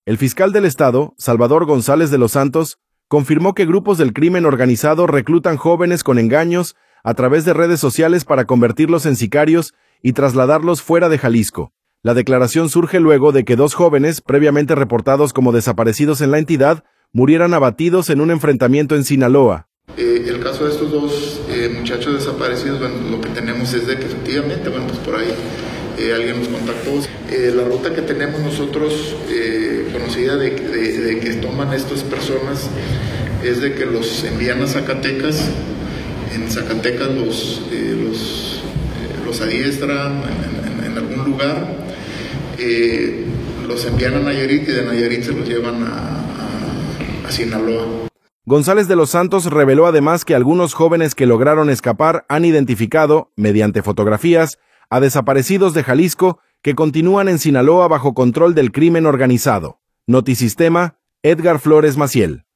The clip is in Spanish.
El fiscal del estado, Salvador González de los Santos, confirmó que grupos del crimen organizado reclutan jóvenes con engaños a través de redes sociales para convertirlos en sicarios y trasladarlos fuera de Jalisco. La declaración surge luego de que 2 jóvenes, previamente reportados como desaparecidos en la entidad, murieran abatidos en un enfrentamiento en Sinaloa. El caso de estos 2 muchachos desaparecidos, bueno, lo que tenemos es de que efectivamente, bueno, pues por ahí alguien nos contactó. La ruta que tenemos nosotros, conocida de que toman estas personas, es de que los envían a Zacatecas. En Zacatecas los adiestran en algún lugar, los envían a Nayarit y de Nayarit se los llevan a Sinaloa. González de los Santos reveló además que algunos jóvenes que lograron escapar han identificado, mediante fotografías, a desaparecidos de Jalisco que continúan en Sinaloa bajo control del crimen organizado. Notisistema, Edgar Flores Maciel.